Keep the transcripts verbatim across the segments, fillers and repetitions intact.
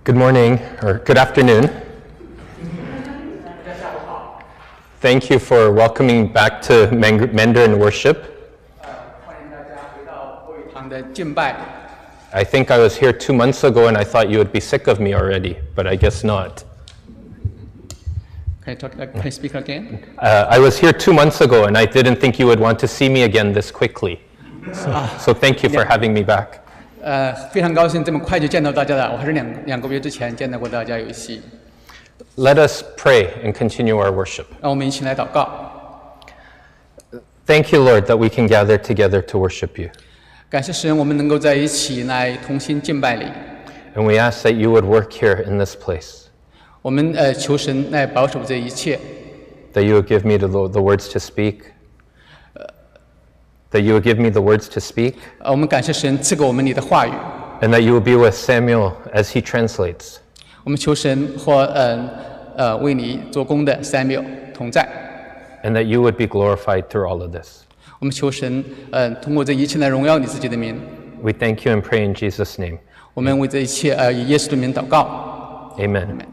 Good morning, or good afternoon. Thank you for welcoming back to Mandarin worship. I think I was here two months ago and I thought you would be sick of me already, but I guess not. Can I, talk, can I speak again? Uh, I was here two months ago and I didn't think you would want to see me again this quickly. So, so thank you for having me back. 呃，非常高兴这么快就见到大家了。我还是两两个月之前见到过大家有一期。 Let us pray and continue our worship. 让我们一起来祷告。 Thank you, Lord, that we can gather together to worship you. 感谢神，我们能够在一起来同心敬拜你。 And we ask that you would work here in this place. 我们呃求神来保守这一切。 That you would give me the, the words to speak. That you would give me the words to speak. 呃，我们感谢神赐给我们你的话语。 And that you would be with Samuel as he translates. 我们求神或呃呃为你做工的 Samuel 同在。 And that you would be glorified through all of this. 我们求神呃通过这一切来荣耀你自己的名。 We thank you and pray in Jesus' name. 我们为这一切呃以耶稣的名祷告。 Amen. Amen.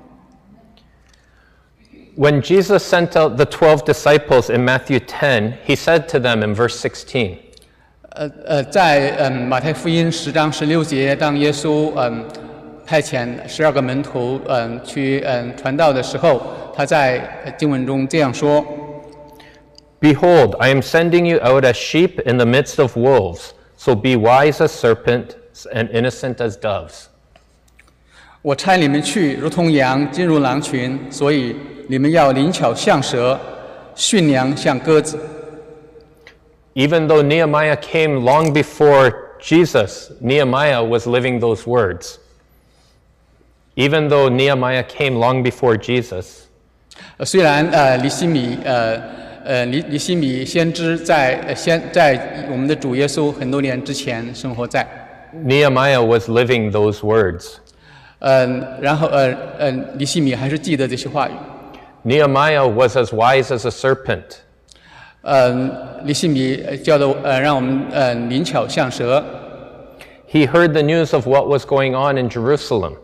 When Jesus sent out the twelve disciples in Matthew ten, he said to them in verse sixteen. 呃呃，在嗯马太福音十章十六节，当耶稣嗯派遣十二个门徒嗯去嗯传道的时候，他在经文中这样说 ：Behold, I am sending you out as sheep in the midst of wolves, so be wise as serpents and innocent as doves. 我差你们去，如同羊进入狼群，所以你们要灵巧像蛇，驯良像鸽子。 Even though Nehemiah came long before Jesus, Nehemiah was living those words. Even though Nehemiah came long before Jesus, 呃，虽然呃，尼希米呃呃尼尼希米先知在呃先在我们的主耶稣很多年之前生活在 Nehemiah was living those words. 嗯，然后呃呃，尼希米还是记得这些话语。 Nehemiah was as wise as a serpent. 嗯，尼希米叫做呃，让我们呃灵巧像蛇。 He heard the news of what was going on in Jerusalem.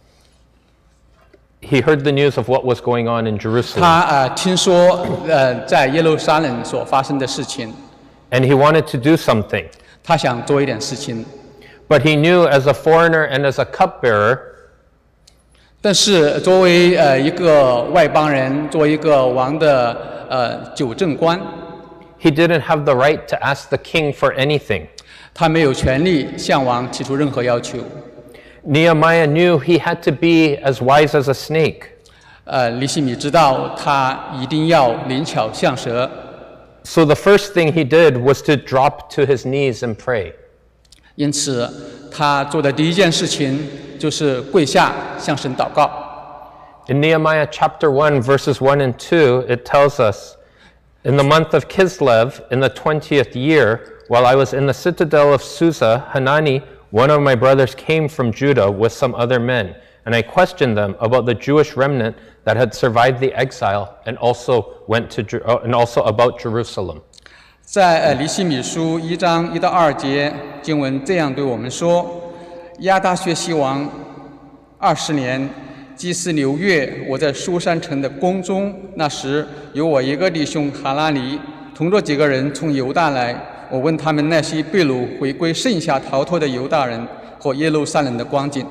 He heard the news of what was going on in Jerusalem. 他呃听说呃在耶路撒冷所发生的事情。 And he wanted to do something. 他想做一点事情。 But he knew as a foreigner and as a cupbearer. 但是作为呃一个外邦人，作为一个王的呃酒政官 ，he didn't have the right to ask the king for anything. 他没有权利向王提出任何要求。 Nehemiah knew he had to be as wise as a snake. 呃，尼希米知道他一定要灵巧像蛇。 So the first thing he did was to drop to his knees and pray. 因此，他做的第一件事情就是跪下向神祷告。 In Nehemiah chapter one, verses one and two, it tells us, in the month of Kislev, in the twentieth year, while I was in the citadel of Susa, Hanani, one of my brothers, came from Judah with some other men, and I questioned them about the Jewish remnant that had survived the exile, and also went to and also about Jerusalem. 在呃尼希米书一章一到二节经文这样对我们说：亚达薛西王二十年，祭司刘月，我在书珊城的宫中，那时有我一个弟兄哈拉尼，同着几个人从犹大来。我问他们那些被掳回归剩下逃脱的犹大人和耶路撒冷的光景。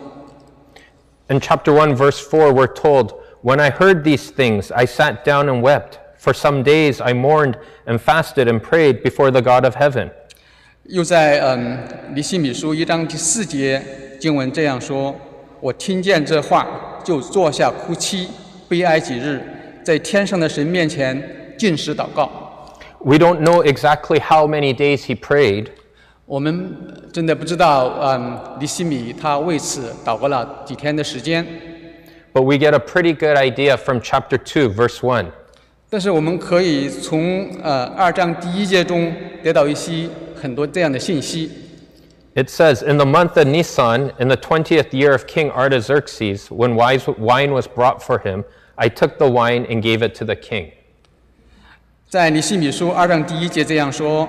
In chapter one, verse four, we're told, "When I heard these things, I sat down and wept. For some days I mourned and fasted and prayed before the God of heaven." 又在嗯尼希米书一章第四节经文这样说：我听见这话，就坐下哭泣，悲哀几日，在天上的神面前禁食祷告。 We don't know exactly how many days he prayed. 我们真的不知道，嗯，尼希米他为此祷告了几天的时间。 But we get a pretty good idea from chapter two, verse one. 但是我们可以从呃二章第一节中得到一些很多这样的信息。 It says, in the month of Nisan, in the twentieth year of King Artaxerxes, when wine was brought for him, I took the wine and gave it to the king. 在尼希米书二章第一节这样说，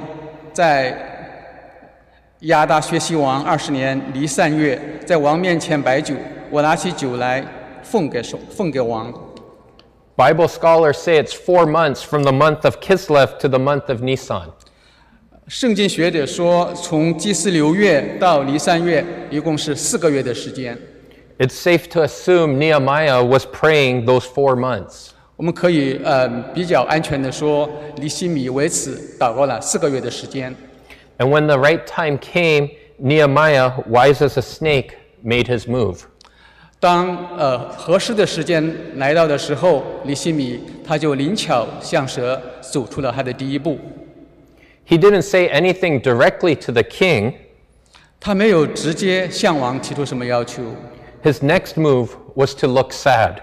在亚达薛西王二十年尼散月，在王面前摆酒， 我拿起酒来奉给手奉给王。 Bible scholars say it's four months from the month of Kislev to the month of Nisan. 圣经学者说，从基斯流月到尼散月，一共是四个月的时间。 It's safe to assume Nehemiah was praying those four months. 我们可以呃比较安全的说，尼希米为此祷告了四个月的时间。 And when the right time came, Nehemiah, wise as a snake, made his move. 当呃合适的时间来到的时候，尼希米他就灵巧像蛇，走出了他的第一步。 He didn't say anything directly to the king. 他没有直接向王提出什么要求。 His next move was to look sad.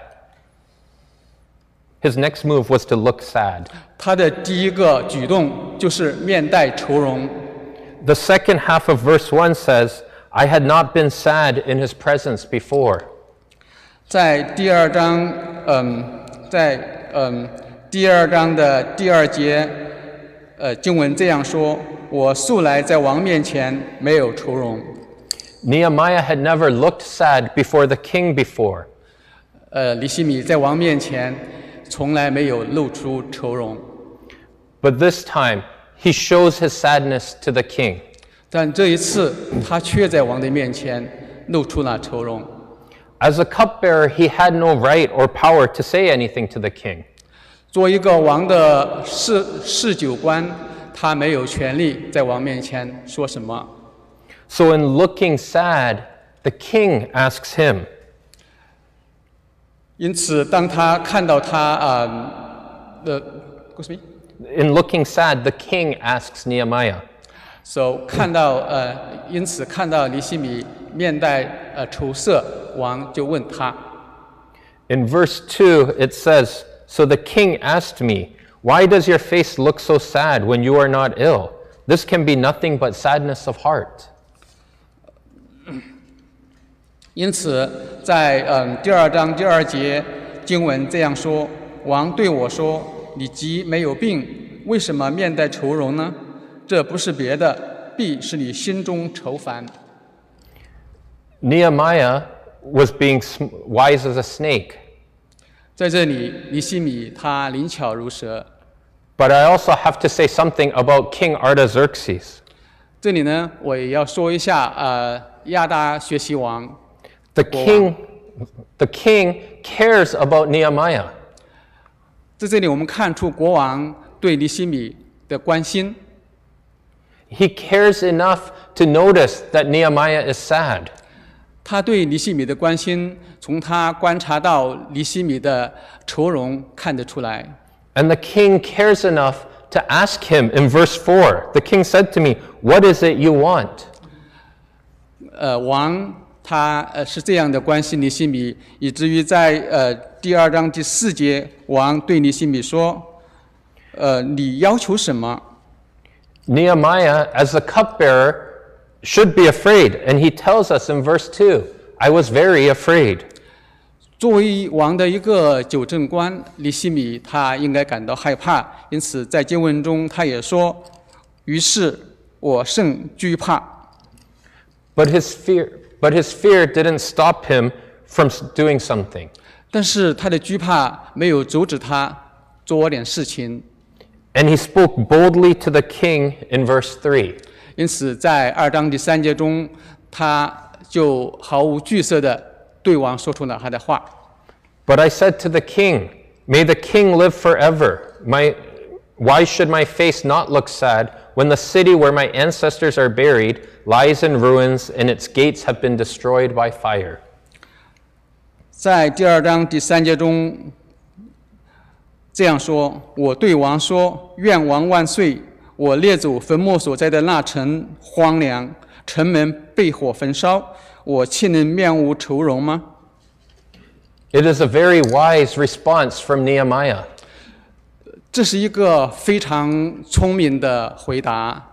His next move was to look sad. 他的第一个举动就是面带愁容。 The second half of verse one says, I had not been sad in his presence before. 在第二章，嗯，在嗯第二章的第二节，呃，经文这样说：“我素来在王面前没有愁容。” Nehemiah had never looked sad before the king before. 呃，尼希米在王面前从来没有露出愁容， But this time, he shows his sadness to the king. 但这一次他却在王的面前露出了愁容。 As a cupbearer, he had no right or power to say anything to the king. 作为一个王的侍侍酒官，他没有权利在王面前说什么。 So in looking sad, the king asks him, 因此，当他看到他啊的 ，excuse me， in looking sad, the king asks Nehemiah, so 看到呃，因此看到尼希米面带呃愁色，王就问他。 In verse two, it says, So the king asked me, Why does your face look so sad when you are not ill? This can be nothing but sadness of heart. 因此，在嗯第二章第二节经文这样说：王对我说：“你既没有病，为什么面带愁容呢？这不是别的，必是你心中愁烦。” Nehemiah was being sm- wise as a snake. 在这里，尼希米他灵巧如蛇。 But I also have to say something about King Artaxerxes. 这里呢，我也要说一下，呃，亚达学习王， The king, the king cares about Nehemiah. 在这里我们看出国王对尼希米的关心。 He cares enough to notice that Nehemiah is sad. 他对尼希米的关心，从他观察到尼希米的愁容看得出来。 And the king cares enough to ask him in verse four. The king said to me, What is it you want? 呃，王他呃是这样的关心尼希米，以至于在呃第二章第四节，王对尼希米说：“呃，你要求什么？” Nehemiah, as the cupbearer, should be afraid. And he tells us in verse two, I was very afraid. 作为王的一个酒政官，尼希米他应该感到害怕，因此在经文中他也说：“于是我甚惧怕。” But his fear, but his fear didn't stop him from doing something. 但是他的惧怕没有阻止他做点事情。 And he spoke boldly to the king in verse three. 因此，在二章第三节中，他就毫无惧色地对王说出了他的话。 But I said to the king, May the king live forever. My, why should my face not look sad when the city where my ancestors are buried lies in ruins and its gates have been destroyed by fire? 在第二章第三节中这样说：“我对王说，愿王万岁！我列祖坟墓所在的那城荒凉，城门被火焚烧，我岂能面无愁容吗？” It is a very wise response from Nehemiah. 这是一个非常聪明的回答。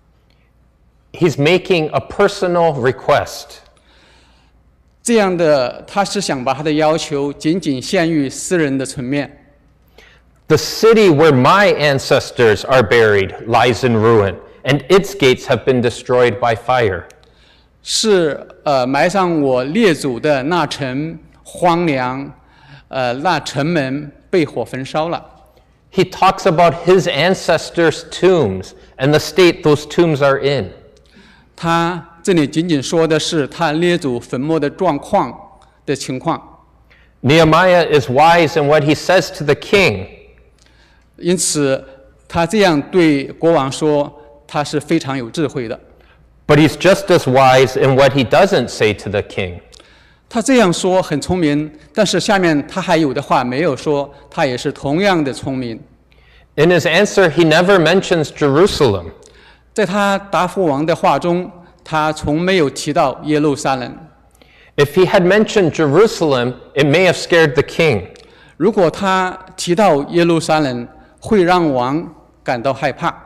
He's making a personal request. 这样的，他是想把他的要求仅仅限于私人的层面。 The city where my ancestors are buried lies in ruin, and its gates have been destroyed by fire. 是呃埋葬我列祖的那城荒凉，呃那城门被火焚烧了。 He talks about his ancestors' tombs and the state those tombs are in. 他这里仅仅说的是他列祖坟墓的状况的情况。 Nehemiah is wise in what he says to the king. 因此，他这样对国王说，他是非常有智慧的。 But he's just as wise in what he doesn't say to the king. 他这样说很聪明，但是下面他还有的话没有说，他也是同样的聪明。 In his answer, he never mentions Jerusalem. 在他答复王的话中，他从没有提到耶路撒冷。 If he had mentioned Jerusalem, it may have scared the king. 如果他提到耶路撒冷，会让王感到害怕。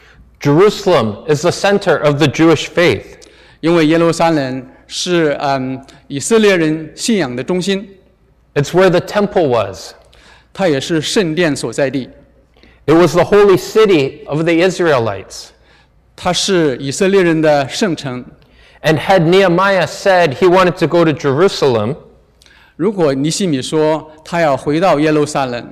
Jerusalem is the center of the Jewish faith. 因为耶路撒冷是嗯以色列人信仰的中心。 It's where the temple was. 它也是圣殿所在地。 It was the holy city of the Israelites. 它是以色列人的圣城。 And had Nehemiah said he wanted to go to Jerusalem, 如果尼希米说他要回到耶路撒冷，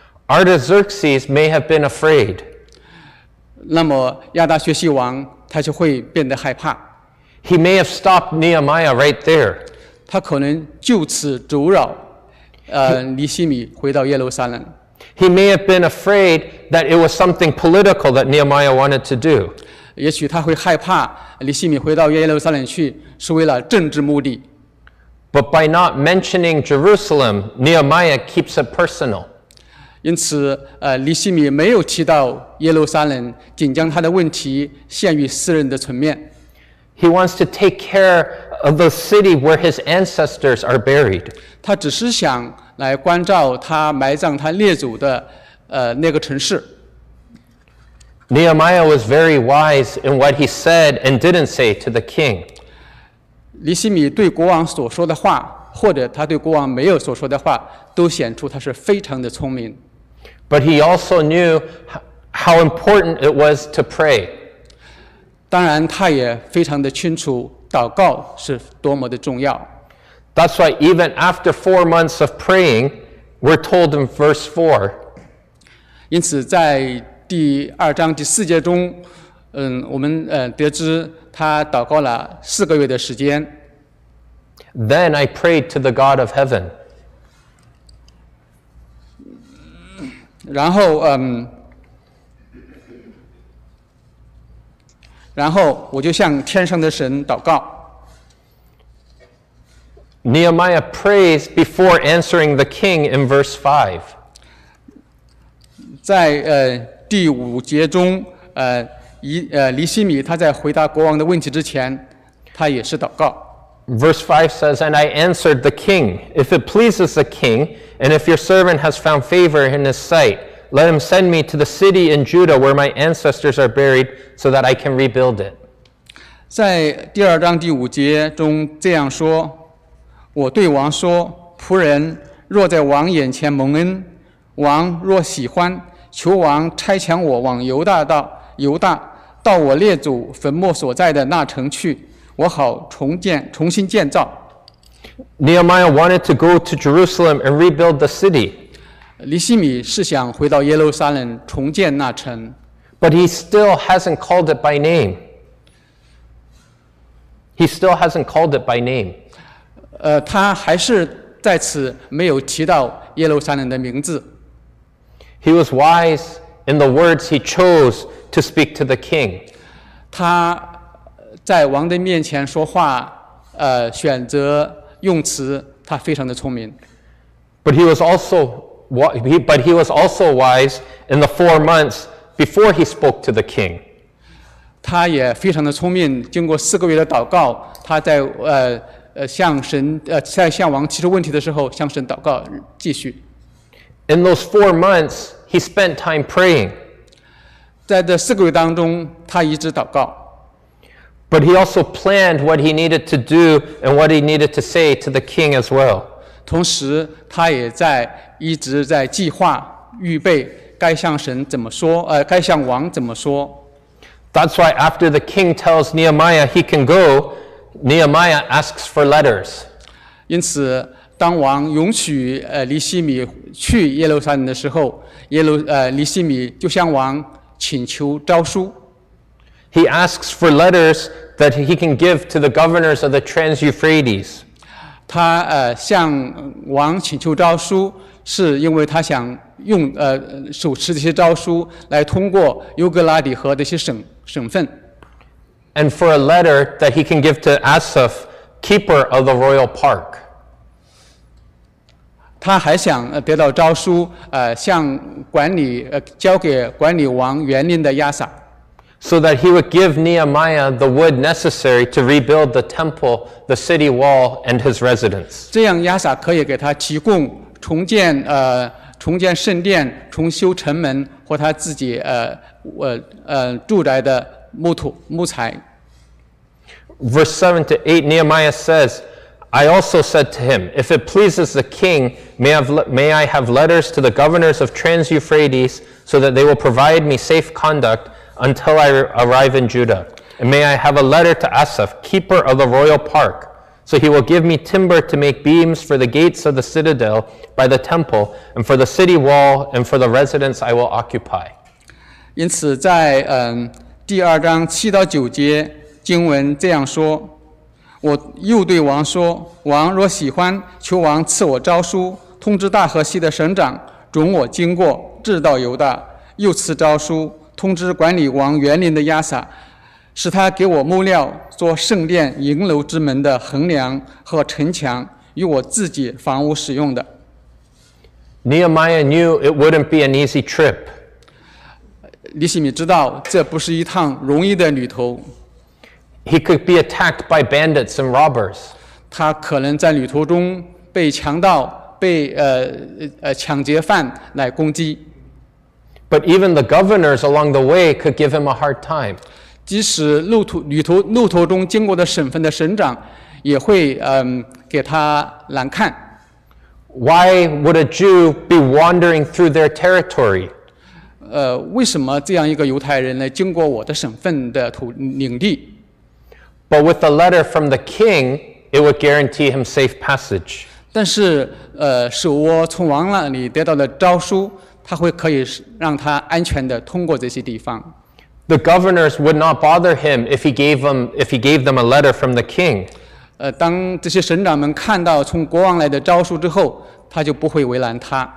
Artaxerxes may have been afraid. 那么亚达薛西王他就会变得害怕。 He may have stopped Nehemiah right there. 他可能就此阻扰，呃，尼希米回到耶路撒冷。 He may have been afraid that it was something political that Nehemiah wanted to do. 也许他会害怕尼希米回到耶路撒冷去是为了政治目的。 But by not mentioning Jerusalem, Nehemiah keeps it personal. 因此，呃，尼希米没有提到耶路撒冷，仅将他的问题限于私人的层面。 He wants to take care of the city where his ancestors are buried. 他只是想来关照他埋葬他列祖的呃那个城市。 Nehemiah was very wise in what he said and didn't say to the king. 尼希米对国王所说的话，或者他对国王没有所说的话，都显出他是非常的聪明。 But he also knew how important it was to pray. 当然，他也非常的清楚祷告是多么的重要。 That's why even after four months of praying, we're told in verse four. 因此，在第二章第四节中，嗯，我们呃得知他祷告了四个月的时间。 Then I prayed to the God of heaven. 然后，嗯，然后我就向天上的神祷告。 Nehemiah prays before answering the king in verse five. 在呃第五节中，呃以呃尼希米他在回答国王的问题之前，他也是祷告。 Verse five says, And I answered the king, If it pleases the king, and if your servant has found favor in his sight, let him send me to the city in Judah where my ancestors are buried, so that I can rebuild it. 在第二章第五节中这样说：我对王说，仆人若在王眼前蒙恩，王若喜欢，求王差遣我往犹大到犹大到我列祖坟墓所在的那城去，我好重建重新建造。 Nehemiah wanted to go to Jerusalem and rebuild the city. 尼希米是想回到耶路撒冷重建那城， But he still hasn't called it by name. He still hasn't called it by name. 呃，他还是在此没有提到耶路撒冷的名字。 He was wise in the words he chose to speak to the king. 他在王的面前说话，呃，选择用词，他非常的聪明。 But he was also but he was also wise in the four months before he spoke to the king. 他也非常的聪明，经过四个月的祷告，他在呃呃向神呃在向王提出问题的时候，向神祷告，继续。 In those four months, he spent time praying. 在这四个月当中，他一直祷告。 But he also planned what he needed to do and what he needed to say to the king as well. 同时，他也在一直在计划预备该向神怎么说，呃，该向王怎么说。 That's why after the king tells Nehemiah he can go, Nehemiah asks for letters. 因此，当王允许呃尼希米去耶路撒冷的时候，耶路呃尼希米就向王请求诏书。 He asks for letters that he can give to the governors of the Trans-Euphrates. 他呃向王请求诏书，是因为他想用呃手持这些诏书来通过优格拉底河的一些省省份。 And for a letter that he can give to Asaph, keeper of the royal park. 他还想呃得到诏书，呃向管理呃交给管理王园林的亚撒。 So that he would give Nehemiah the wood necessary to rebuild the temple, the city wall, and his residence. 这样亚撒可以给他提供重建呃重建圣殿、重修城门或他自己呃呃呃住宅的木土木材。 Verse seven to eight, Nehemiah says, I also said to him, if it pleases the king, may, have, may I have letters to the governors of Trans-Euphrates so that they will provide me safe conduct until I arrive in Judah. And may I have a letter to Asaph, keeper of the royal park, so he will give me timber to make beams for the gates of the citadel by the temple, and for the city wall, and for the residence I will occupy. 因此在，在嗯第二章七到九节经文这样说：我又对王说，王若喜欢，求王赐我诏书，通知大河西的省长，准我经过，至到犹大；又赐诏书，通知管理王园林的亚撒，使他给我木料做圣殿营楼之门的横梁和城墙，与我自己房屋使用的。 Nehemiah knew it wouldn't be an easy trip. 尼希米知道这不是一趟容易的旅途。 He could be attacked by bandits and robbers. 他可能在旅途中被强盗、被呃呃抢劫犯来攻击。 But even the governors along the way could give him a hard time. 即使路途旅途路途中经过的省份的省长也会嗯、呃、给他难看。 Why would a Jew be wandering through their territory? 呃，为什么这样一个犹太人呢经过我的省份的土领地？ But with a letter from the king, it would guarantee him safe passage. 但是呃，手握从王那里得到的诏书，他会可以让他安全的通过这些地方。 The governors would not bother him if he gave them if he gave them a letter from the king. 呃，当这些省长们看到从国王来的诏书之后，他就不会为难他。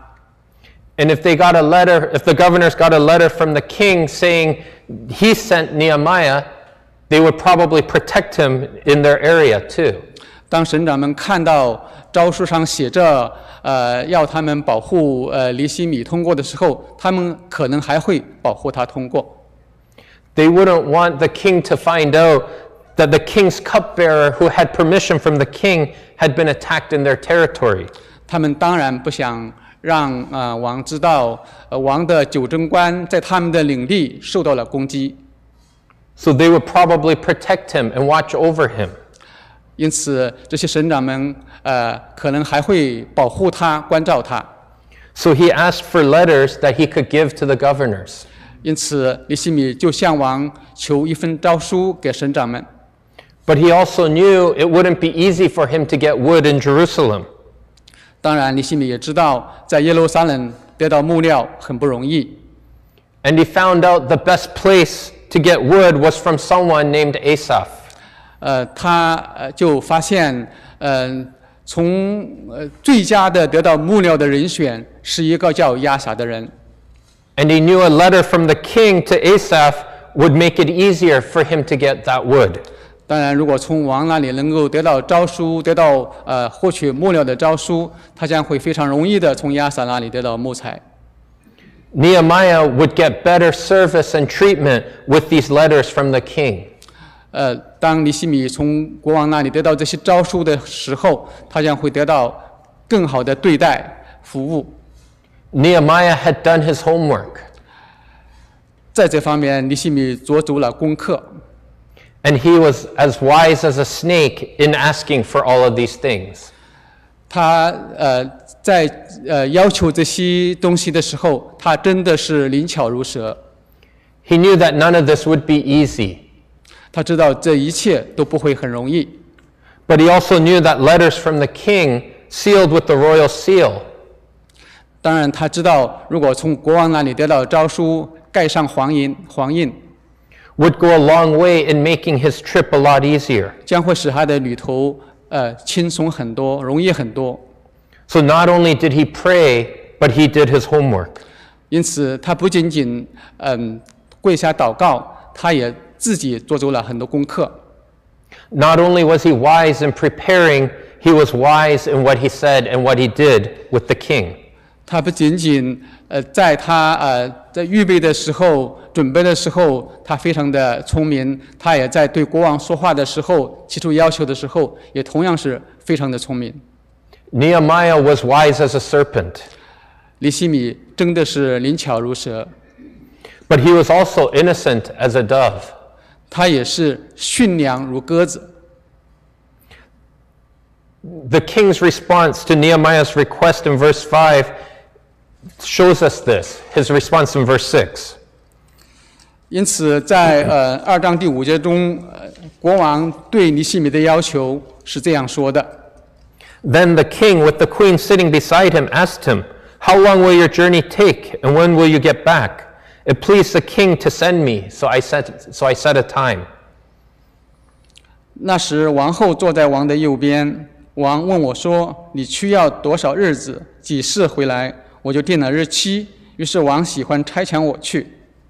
And if they got a letter, if the governors got a letter from the king saying he sent Nehemiah, they would probably protect him in their area too. 当省长们看到诏书上写着呃要他们保护呃尼希米通过的时候，他们可能还会保护他通过。 They wouldn't want the king to find out that the king's cupbearer, who had permission from the king, had been attacked in their territory. 他们当然不想让呃王知道，呃王的酒政官在他们的领地受到了攻击。 So they would probably protect him and watch over him. 因此，这些省长们呃可能还会保护他、关照他。 So he asked for letters that he could give to the governors. 因此，尼希米就向王求一份诏书给省长们。 But he also knew it wouldn't be easy for him to get wood in Jerusalem. 当然，尼希米也知道，在耶路撒冷得到木料很不容易。 And he found out the best place to get wood was from someone named Asaph. 呃，他呃就发现，呃，从呃最佳的得到木料的人选是一个叫亚撒的人。 And he knew a letter from the king to Asaph would make it easier for him to get that wood. 当然，如果从王那里能够得到诏书，得到呃获取木料的诏书，他将会非常容易的从亚撒那里得到木材。 Nehemiah would get better service and treatment with these letters from the king. 呃，当尼希米从国王那里得到这些诏书的时候，他将会得到更好的对待服务。 Nehemiah had done his homework. 在这方面，尼希米做足了功课。 And he was as wise as a snake in asking for all of these things. 他呃在呃要求这些东西的时候，他真的是灵巧如蛇。 He knew that none of this would be easy. 他知道这一切都不会很容易。 But he also knew that letters from the king, sealed with the royal seal, 当然，他知道如果从国王那里得到诏书，盖上黄印，黄印 would go a long way in making his trip a lot easier. 将会使他的旅途呃轻松很多，容易很多。 So not only did he pray, but he did his homework. 因此，他不仅仅嗯跪下祷告，他也自己做足了很多功课。 Not only was he wise in preparing, he was wise in what he said and what he did with the king. 他不仅仅呃在他呃在预备的时候、准备的时候，他非常的聪明，他也在对国王说话的时候、提出要求的时候，也同样是非常的聪明。 Nehemiah was wise as a serpent, 尼希米真的是灵巧如蛇， but he was also innocent as a dove. 他也是驯良如鸽子。 The king's response to Nehemiah's request in verse five shows us this, his response in verse six. 因此在，呃二章第五节中，呃国王对尼希米的要求是这样说的。 Then the king, with the queen sitting beside him, asked him, "How long will your journey take, and when will you get back? It pleased the king to send me, so I set, so I set a time." 那时王后坐在王的右边，王问我说：“你需要多少日子，几时回来？”我就定了日期。于是王喜欢差遣我去。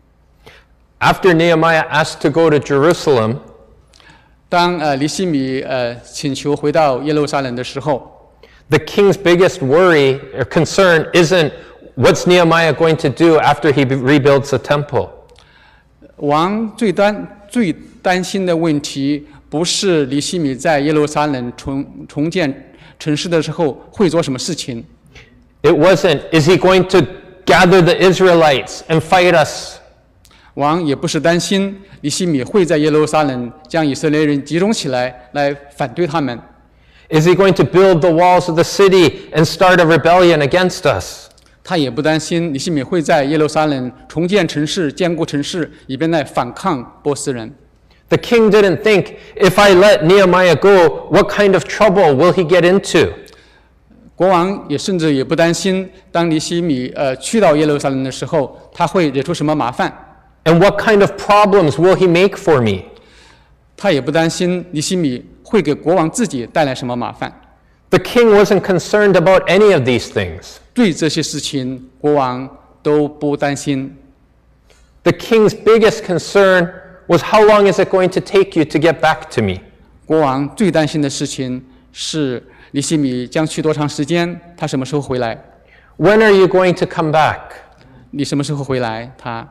After Nehemiah asked to go to Jerusalem, 当呃尼希米呃请求回到耶路撒冷的时候， the king's biggest worry or concern isn't what's Nehemiah going to do after he rebuilds the temple. 王最担最担心的问题不是尼希米在耶路撒冷重重建城市的时候会做什么事情。 It wasn't, is he going to gather the Israelites and fight us? 王也不是担心尼希米会在耶路撒冷将以色列人集中起来来反对他们。 Is he going to build the walls of the city and start a rebellion against us? 他也不担心尼希米会在耶路撒冷重建城市、坚固城市，以便来反抗波斯人。 The king didn't think, if I let Nehemiah go, what kind of trouble will he get into? 国王也甚至也不担心，当尼希米呃去到耶路撒冷的时候，他会惹出什么麻烦。 And what kind of problems will he make for me? 他也不担心尼希米会给国王自己带来什么麻烦。 The king wasn't concerned about any of these things. 对这些事情，国王都不担心。 The king's biggest concern was, how long is it going to take you to get back to me? 国王最担心的事情是尼希米将去多长时间，他什么时候回来？ When are you going to come back? 你什么时候回来？他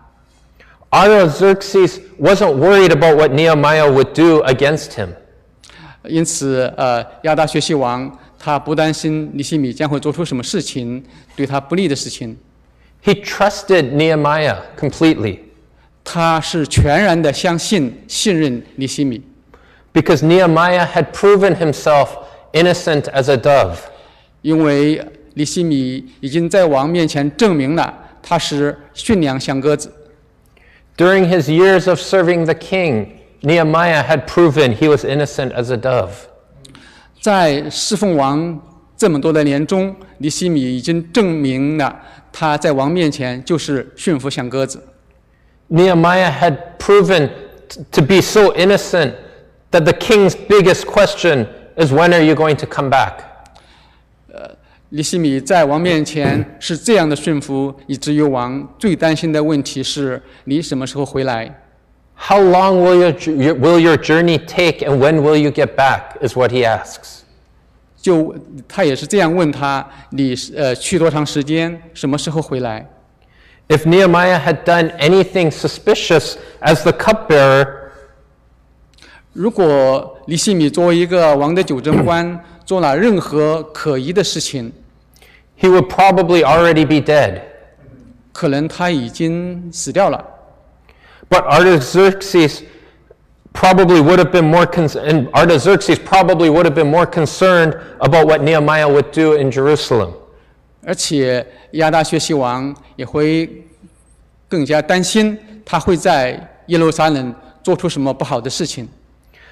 Artaxerxes wasn't worried about what Nehemiah would do against him. 因此，呃，亚达薛西王他不担心尼希米将会做出什么事情对他不利的事情， He trusted Nehemiah completely 他是全然的相信、信任尼希米， because Nehemiah had proven himself innocent as a dove. 因为尼希米已经在王面前证明了他是驯良像鸽子。 During his years of serving the king, Nehemiah had proven he was innocent as a dove. 在侍奉王这么多的年中，尼希米已经证明了他在王面前就是驯服像鸽子。 Nehemiah had proven t- to be so innocent that the king's biggest question is, when are you going to come back? 尼希米在王面前是这样的驯服，以至于王最担心的问题是：你什么时候回来？ How long will your, your, will your journey take, and when will you get back? Is what he asks. 就他也是这样问他：你呃去多长时间？什么时候回来？ If Nehemiah had done anything suspicious as the cupbearer, 如果尼希米作为一个王的纠正官做了任何可疑的事情， he would probably already be dead. 可能他已经死掉了。 But Artaxerxes probably would have been more con- and Artaxerxes probably would have been more concerned about what Nehemiah would do in Jerusalem. 而且亚达薛西王也会更加担心他会在耶路撒冷做出什么不好的事情。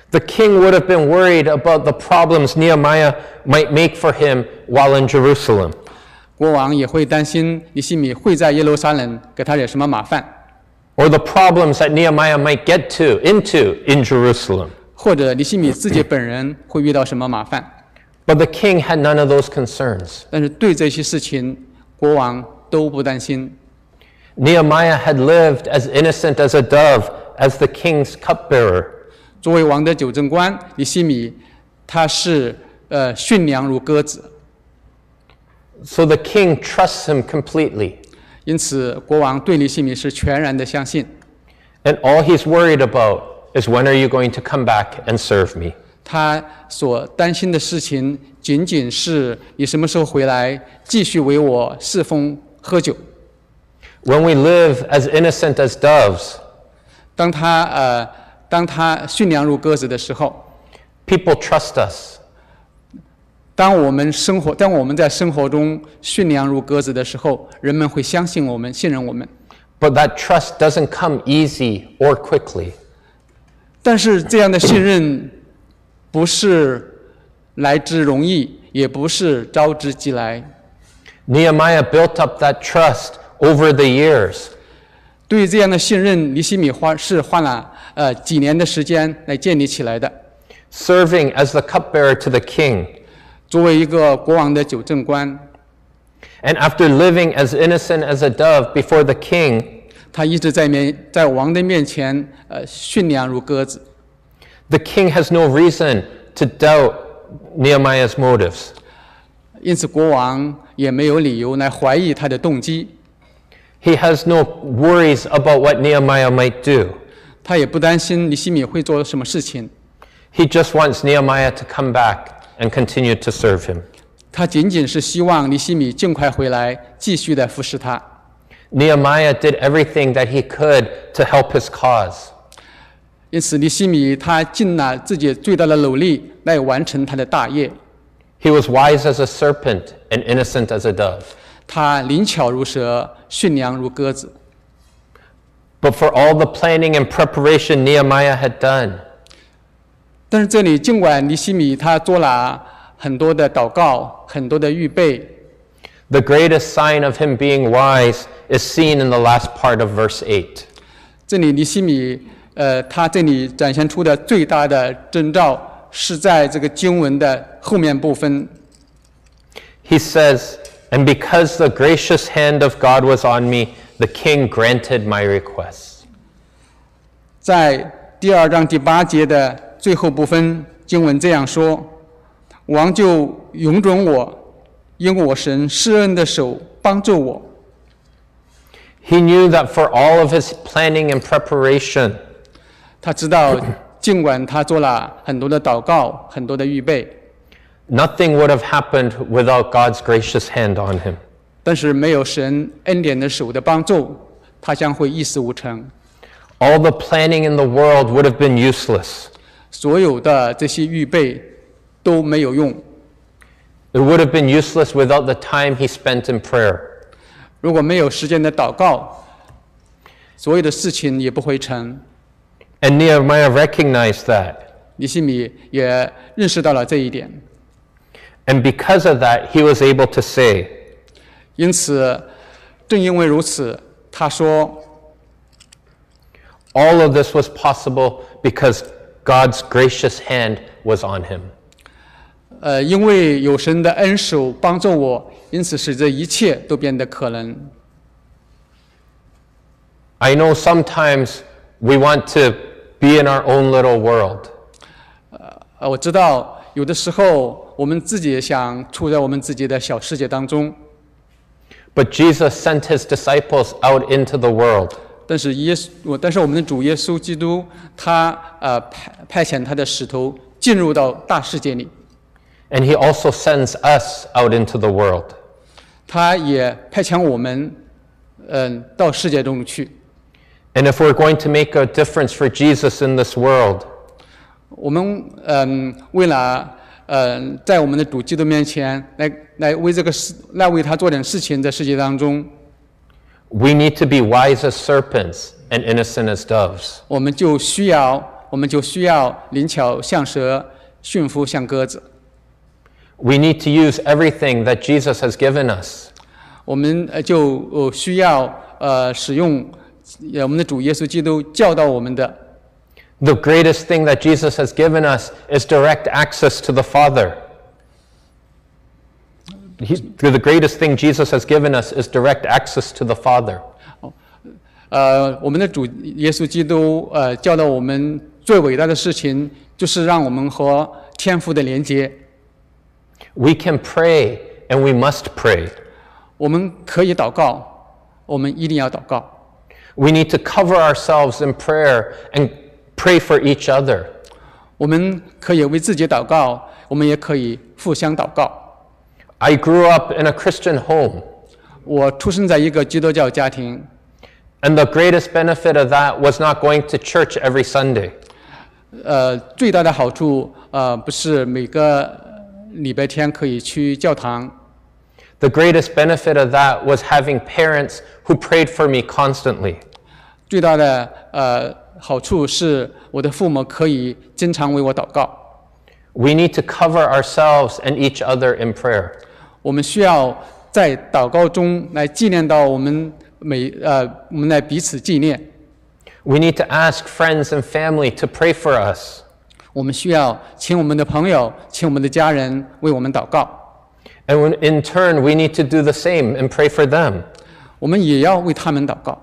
The king would have been worried about the problems Nehemiah might make for him while in Jerusalem. 国王也会担心尼希米会在耶路撒冷给他惹什么麻烦， Or the problems that Nehemiah might get to into in Jerusalem. 或者尼希米自己本人会遇到什么麻烦。 But the king had none of those concerns. 但是对这些事情，国王都不担心。 Nehemiah had lived as innocent as a dove as the king's cupbearer. 作为王的纠正官，尼希米他是呃驯良如鸽子， So the king trusts him completely. 因此国王对尼希米是全然的相信。 And all he's worried about is when are you going to come back and serve me? 他所担心的事情仅仅是你什么时候回来，继续为我侍奉喝酒。 When we live as innocent as doves, 当他呃，当他驯良如鸽子的时候， people trust us. 当我们生活，当我们在生活中驯良如鸽子的时候，人们会相信我们，信任我们。 But that trust doesn't come easy or quickly. 但是这样的信任不是来之容易，也不是招之即来。 Nehemiah built up that trust over the years. 对于这样的信任，尼希米花是花了呃几年的时间来建立起来的。 Serving as the cupbearer to the king. 作为一个国王的纠正官， And after living as innocent as a dove before the king, 他一直在面在王的面前呃驯良如鸽子。 the king has no reason to doubt Nehemiah's motives. 因此，国王也没有理由来怀疑他的动机， He has no worries about what Nehemiah might do. 他也不担心尼希米会做什么事情， He just wants Nehemiah to come back and continue to serve him. 他仅仅是希望尼希米尽快回来，继续的服侍他。 Nehemiah did everything that he could to help his cause. 因此，尼希米他尽了自己最大的努力来完成他的大业。 He was wise as a serpent and innocent as a dove. 他灵巧如蛇，驯良如鸽子。 But for all the planning and preparation Nehemiah had done, 但是这里尽管尼希米他做了很多的祷告，很多的预备， the greatest sign of him being wise is seen in the last part of verse eight. 这里尼希米呃，他这里展现出的最大的征兆是在这个经文的后面部分。 He says, "And because the gracious hand of God was on me, the king granted my requests." 在第二章第八节的最后部分，经文这样说：“王就允准我，因我神施恩的手帮助我。” He knew that for all of his planning and preparation, 他知道，尽管他做了很多的祷告，很多的预备， nothing would have happened without God's gracious hand on him. 但是没有神恩典的手的帮助，他将会一事无成。 All the planning in the world would have been useless. 所有的这些预备都没有用。 It would have been useless without the time he spent in prayer. 如果没有时间的祷告，所有的事情也不会成。 And Nehemiah recognized that. 尼希米也认识到了这一点， And because of that, he was able to say, 因此，正因为如此，他说 all of this was possible because God's gracious hand was on him. 呃，因为有神的恩手帮助我，因此使这一切都变得可能。 I know sometimes we want to be in our own little world. 呃，我知道有的时候我们自己想处在我们自己的小世界当中， But Jesus sent his disciples out into the world. 但是耶稣，我但是我们的主耶稣基督，他呃派派遣他的使徒进入到大世界里， And he also sends us out into the world. 他也派遣我们，嗯、呃，到世界中去。 And if we're going to make a difference for Jesus in this world, 我们嗯、呃，为了呃，在我们的主基督面前来来为这个事，来为他做点事情，在世界当中， we need to be wise as serpents and innocent as doves. 我们就需要我们就需要灵巧像蛇，驯服像鸽子。 We need to use everything that Jesus has given us. 我们呃就呃需要呃使用呃我们的主耶稣基督教导我们的。 The greatest thing that Jesus has given us is direct access to the Father. He, the greatest thing Jesus has given us is direct access to the Father. 呃，我们的主耶稣基督呃教导我们最伟大的事情，就是让我们和天父的连接。 We can pray and we must pray. 我们可以祷告，我们一定要祷告。 We need to cover ourselves in prayer and pray for each other. 我们可以为自己祷告，我们也可以互相祷告。 I grew up in a Christian home. 我出生在一个基督教家庭。 And the greatest benefit of that was not going to church every Sunday. 呃，最大的好处呃不是每个礼拜天可以去教堂。 The greatest benefit of that was having parents who prayed for me constantly. 最大的呃好处是我的父母可以经常为我祷告。 We need to cover ourselves and each other in prayer. 我们需要在祷告中来纪念到我们每呃我们来彼此纪念。 We need to ask friends and family to pray for us. 我们需要请我们的朋友，请我们的家人为我们祷告。 And when, in turn, we need to do the same and pray for them. 我们也要为他们祷告。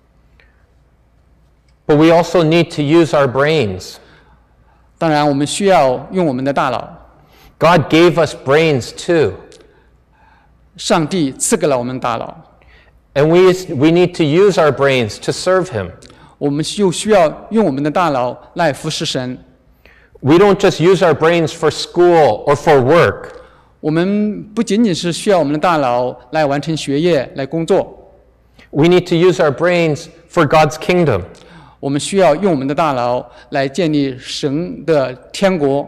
But we also need to use our brains. 当然，我们需要用我们的大脑。 God gave us brains too. 上帝赐给了我们大脑。 And we, we need to use our brains to serve Him. 我们就需要用我们的大脑来服侍神。 We don't just use our brains for school or for work. 我们不仅仅是需要我们的大脑来完成学业、来工作。 We need to use our brains for God's kingdom. 我们需要用我们的大脑来建立神的天国。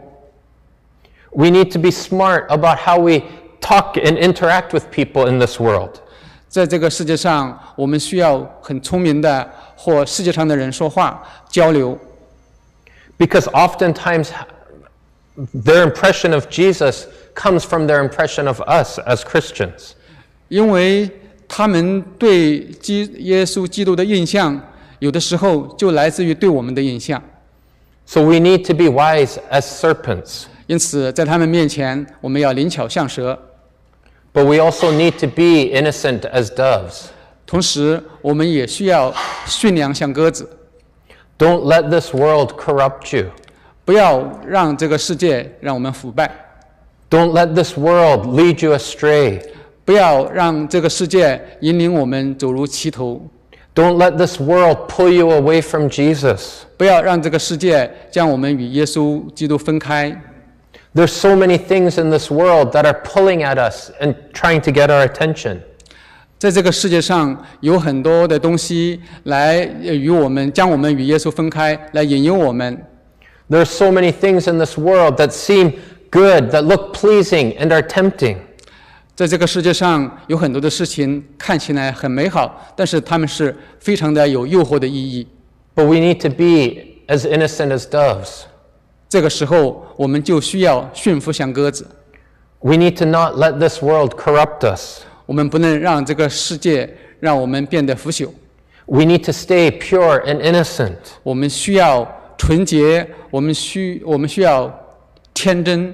We need to be smart about how we talk and interact with people in this world. 在这个世界上，我们需要很聪明的和世界上的人说话交流。 Because oftentimes their impression of Jesus comes from their impression of us as Christians. 因为他们对基耶稣基督的印象，有的时候就来自于对我们的印象。 So we need to be wise as serpents. 因此，在他们面前，我们要灵巧像蛇。 But we also need to be innocent as doves. 同时，我们也需要驯良像鸽子。 Don't let this world corrupt you. 不要让这个世界让我们腐败。 Don't let this world lead you astray. 不要让这个世界引领我们走入歧途。 Don't let this world pull you away from Jesus. 不要让这个世界将我们与耶稣基督分开。 There's so many things in this world that are pulling at us and trying to get our attention. 在这个世界上有很多的东西来与我们将我们与耶稣分开，来引诱我们。 There are so many things in this world that seem good, that look pleasing and are tempting. 在这个世界上有很多的事情看起来很美好，但是它们是非常的有诱惑的意义。 But we need to be as innocent as doves. 这个时候，我们就需要驯服像鸽子。 We need to not let this world corrupt us. 我们不能让这个世界让我们变得腐朽。 We need to stay pure and innocent. 我们需要纯洁，我们需我们需要天真。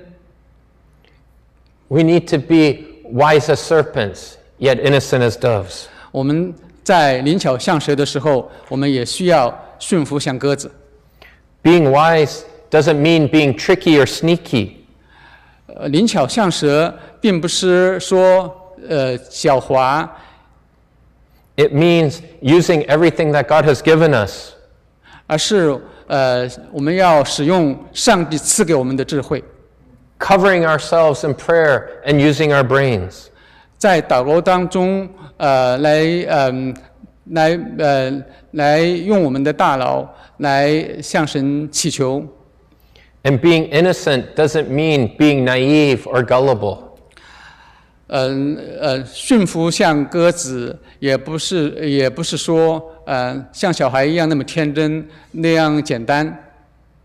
We need to be wise as serpents, yet innocent as doves. 我们在灵巧像蛇的时候，我们也需要驯服像鸽子。 Being wise doesn't mean being tricky or sneaky. 呃，灵巧像蛇并不是说呃狡猾。 It means using everything that God has given us. 而是呃我们要使用上帝赐给我们的智慧。 Covering ourselves in prayer and using our brains. 在祷告当中，呃，来，嗯、呃，来，呃，来用我们的大脑来向神祈求。 And being innocent doesn't mean being naive or gullible. 嗯，呃，驯服像鸽子，也不是，也不是说，呃，像小孩一样那么天真，那样简单。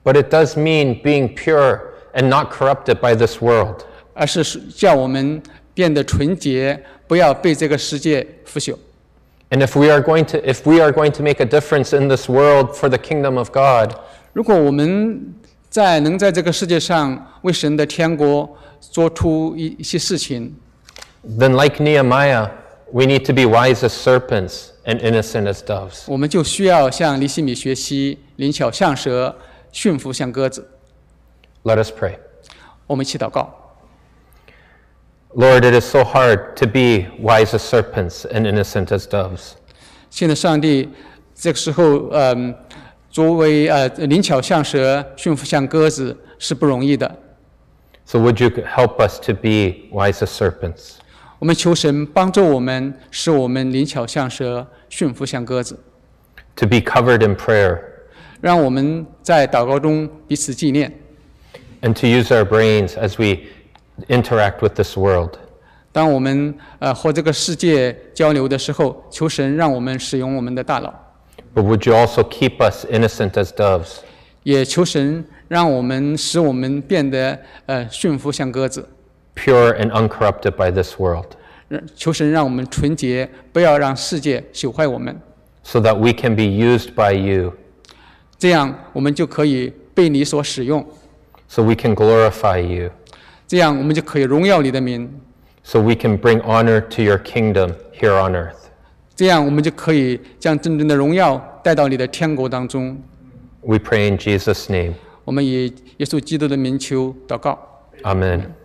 but it does mean being pure and not corrupted by this world. 而是叫我们变得纯洁，不要被这个世界腐朽。 And if we are going to if we are going to make a difference in this world for the kingdom of God, 如果我们在能在这个世界上为神的天国做出一一些事情， then like Nehemiah, we need to be wise as serpents and innocent as doves. 我们就需要向尼希米学习，灵巧像蛇，驯服像鸽子。 Let us pray. 我们一起祷告。 Lord, it is so hard to be wise as serpents and innocent as doves. 现在上帝这个时候，嗯、作为呃灵巧像蛇，驯服像鸽子是不容易的。 So would you help us to be wise as serpents? 我们求神帮助我们，使我们灵巧像蛇，驯服像鸽子， To be covered in prayer 让我们在祷告中彼此纪念。 and to use our brains as we interact with this world. 当我们呃和这个世界交流的时候，求神让我们使用我们的大脑， But would you also keep us innocent as doves? 也求神让我们使我们变得呃驯服像鸽子， Pure and uncorrupted by this world, 求神让我们纯洁，不要让世界朽坏我们， so that we can be used by you, 这样我们就可以被你所使用， so we can glorify you, 这样我们就可以荣耀你的名， so we can bring honor to your kingdom here on earth. 这样我们就可以将真正的荣耀带到你的天国当中。 We pray in Jesus' name. 我们以耶稣基督的名求祷告。 Amen.